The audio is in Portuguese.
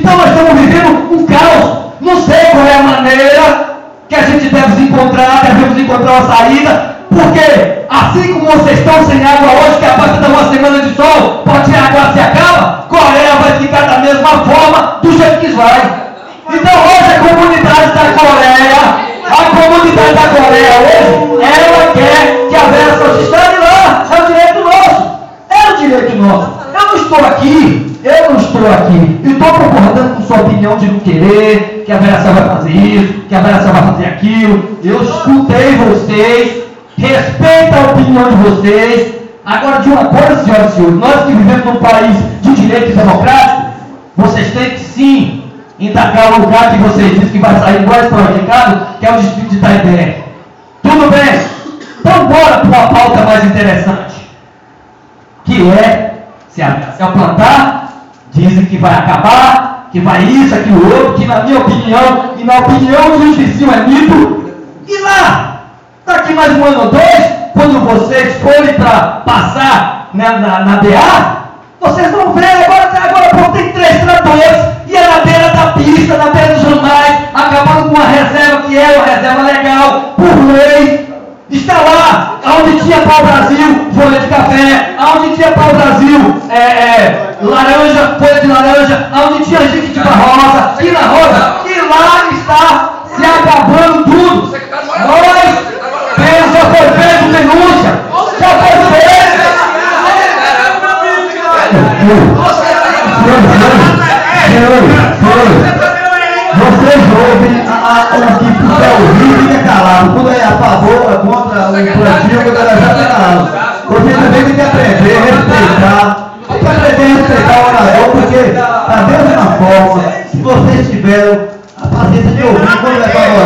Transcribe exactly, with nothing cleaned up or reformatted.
Então nós estamos vivendo um caos. Não sei qual é a maneira que a gente deve se encontrar, devemos encontrar uma saída, porque assim como vocês estão sem água hoje, que a basta dar uma semana de sol, pode ser a água se acaba, Coreia vai ficar da mesma forma, do jeito que vai. Então hoje a comunidade da Coreia, a comunidade da Coreia hoje, ela quer que a Vera Santista lá, é o direito nosso, é o direito nosso. Eu não estou aqui, eu não estou aqui, eu estou concordando com sua opinião de não querer, que a Vera Santista vai fazer isso, que a Vera Santista vai fazer aquilo. Eu escutei vocês, respeito a opinião de vocês. Agora, de uma coisa, senhoras e senhores, nós que vivemos num país de direito democrático, vocês têm que sim indagar o lugar que vocês dizem que vai sair igual esse prejudicado, que é o distrito de Itaibé. Tudo bem? Então bora para uma pauta mais interessante, que é, se a Cel plantar, dizem que vai acabar, que vai isso, aquilo outro, que na minha opinião, e na opinião dos vizinhos é mito. E lá, daqui mais um ano ou dois, quando vocês forem para passar na, na, na B A, vocês vão ver, agora, agora pô, tem três tratores, e é na beira da pista, na beira dos ramais, acabando com uma reserva que é uma reserva legal, por lei. Está lá, onde tinha pau-brasil, folha de café, onde tinha pau-brasil, é, é, laranja, folha de laranja, onde tinha jiquitiba rosa, e na rosa, e lá está se acabando tudo. Nós, Deus, já foi feito denúncia, já foi feito. Vocês ouvem o que puder ouvir, fica calado. Quando é a favor, é contra o plantio, quando ela já está calado. Você também tem que aprender a respeitar. Tem que aprender a respeitar o orador, porque da mesma forma, se vocês tiveram a paciência de ouvir quando vai para